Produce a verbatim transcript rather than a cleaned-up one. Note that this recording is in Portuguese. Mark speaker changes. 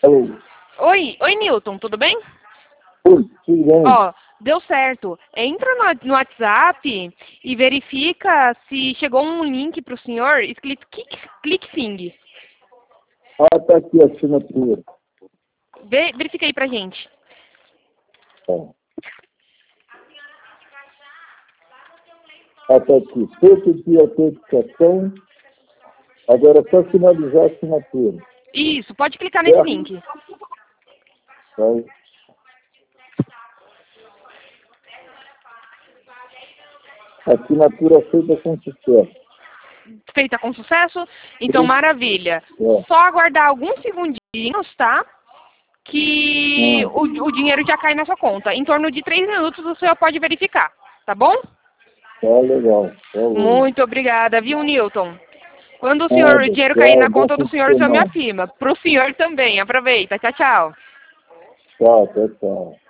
Speaker 1: Alô?
Speaker 2: Oi, oi Newton, tudo bem?
Speaker 1: Oi, tudo bem?
Speaker 2: Ó, deu certo. Entra no, no WhatsApp e verifica se chegou um link para o senhor escrito ClickSing.
Speaker 1: Ah, tá aqui a assinatura.
Speaker 2: Ve, verifica aí pra gente.
Speaker 1: Tá. Ah, tá aqui. Feito de autenticação. Agora é só finalizar a assinatura.
Speaker 2: Isso, pode clicar nesse
Speaker 1: É.
Speaker 2: link.
Speaker 1: Vai. Assinatura feita com sucesso.
Speaker 2: Feita com sucesso? Então,
Speaker 1: Sim.
Speaker 2: maravilha.
Speaker 1: É.
Speaker 2: Só aguardar alguns segundinhos, tá? Que
Speaker 1: Hum.
Speaker 2: o, o dinheiro já cai na sua conta. Em torno de três minutos o senhor pode verificar, tá bom?
Speaker 1: Tá legal. Tá bom.
Speaker 2: Muito obrigada, viu, Newton? Quando o senhor, o
Speaker 1: Nada,
Speaker 2: dinheiro cair
Speaker 1: tchau.
Speaker 2: na
Speaker 1: Bom
Speaker 2: conta do
Speaker 1: fim de
Speaker 2: senhor, o senhor me
Speaker 1: semana.
Speaker 2: afirma. Pro senhor também. Aproveita. Tchau, tchau.
Speaker 1: Tchau, tchau, tchau.